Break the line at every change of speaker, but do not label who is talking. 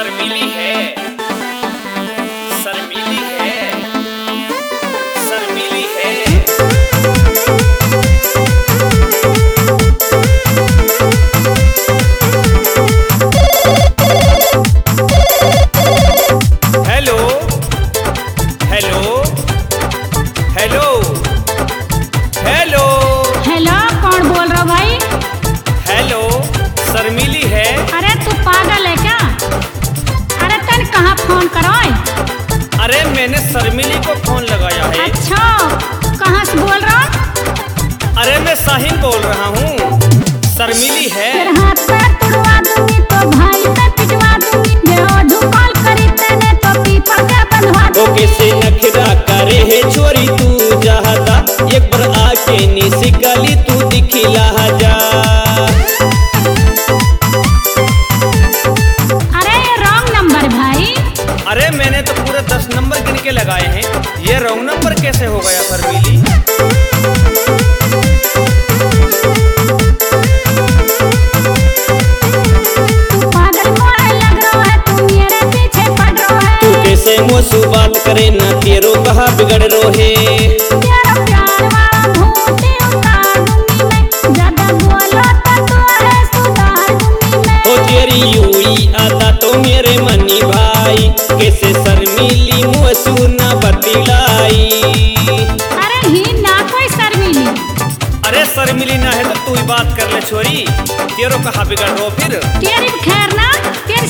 शर्मीली है, शर्मीली है, शर्मीली है। Hello hello hello hello
hello, कौन बोल रहा भाई?
हेलो, शर्मीली है।
अरे तू पागल है क्या? अरे तन कहाँ फोन करो?
अरे मैंने शर्मीली को फोन लगाया है।
अच्छा, कहाँ से बोल रहा?
अरे मैं साहिल बोल रहा हूँ। शर्मीली है।
फिर हाथ पैर तुड़वा दूंगी तो भाई से पिटवा दूंगी। जो कॉल करी तेने तो पीपर के बंधवा
तो
दूंगी।
कैसे नखरा करे है छोरी तू चाहता एक बार आके निसिकली तू दिखिला जा।
अरे ये रॉन्ग नंबर भाई।
अरे मैंने तो पूरे 10 नंबर गिन के लगाए हैं, ये रॉन्ग नंबर कैसे हो गया शर्मीली?
तू कैसे मुझसे बात करे ना तेरो कहा बिगड़ रो है। ओ तेरी यूई आता तो मेरे मनी भाई कैसे शर्मीली मुझसे ना बतिलाई।
अरे ही ना कोई शर्मीली।
अरे शर्मीली ना है तो तू ही बात कर ले छोरी, तेरो कहा बिगड़ रो फिर।
तेरी खैर ना, तेरी